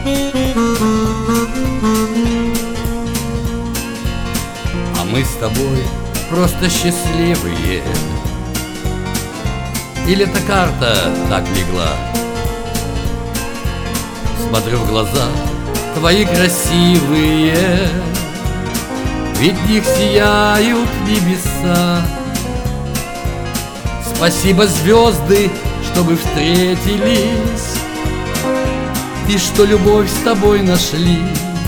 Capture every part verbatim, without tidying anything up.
А мы с тобой просто счастливые. Или эта карта так легла? Смотрю в глаза твои красивые, ведь в них сияют небеса. Спасибо, звезды, что вы встретились и что любовь с тобой нашли.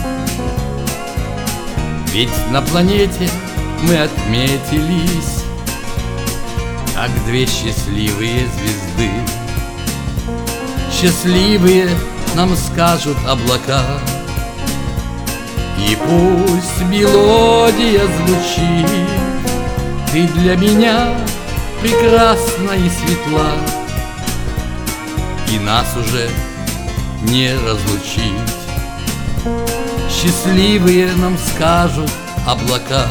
Ведь на планете мы отметились, как две счастливые звезды. Счастливые нам скажут облака, и пусть мелодия звучит. Ты для меня прекрасна и светла, и нас уже не разлучить. Счастливые нам скажут облака,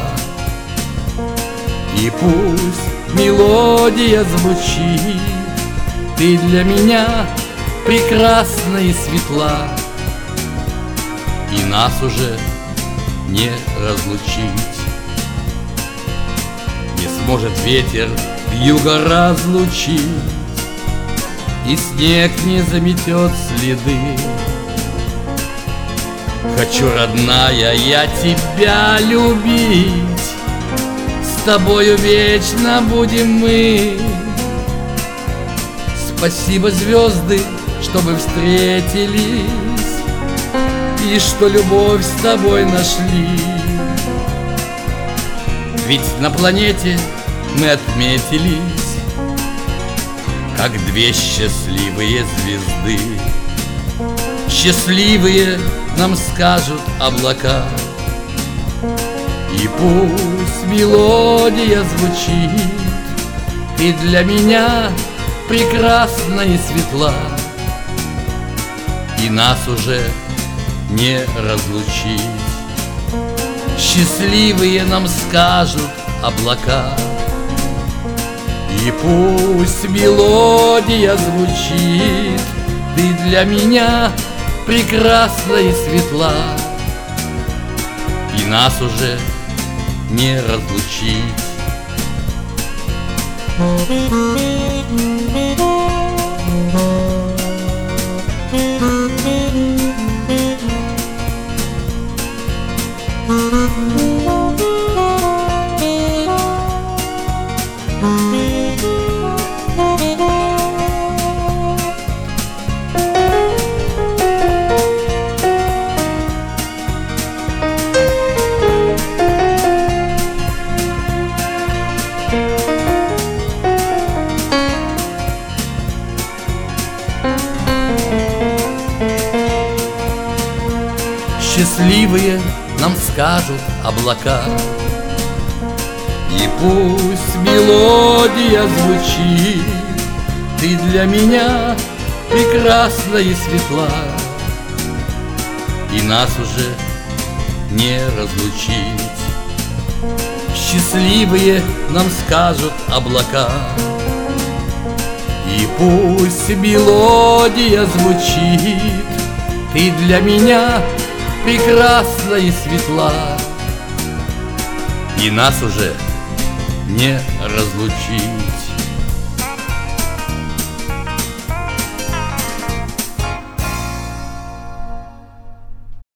и пусть мелодия звучит. Ты для меня прекрасна и светла, и нас уже не разлучить. Не сможет ветер вьюга разлучить, и снег не заметет следы. Хочу, родная, я тебя любить, с тобою вечно будем мы. Спасибо, звезды, что вы встретились и что любовь с тобой нашли. Ведь на планете мы отметились, как две счастливые звезды. Счастливые нам скажут облака, и пусть мелодия звучит. Ты для меня прекрасна и светла, и нас уже не разлучить. Счастливые нам скажут облака, и пусть мелодия звучит. Ты для меня прекрасна и светла, и нас уже не разлучить. Счастливые нам скажут облака, и пусть мелодия звучит. Ты для меня прекрасна и светла, и нас уже не разлучить. Счастливые нам скажут облака, и пусть мелодия звучит. Ты для меня прекрасна и светла, и нас уже не разлучить.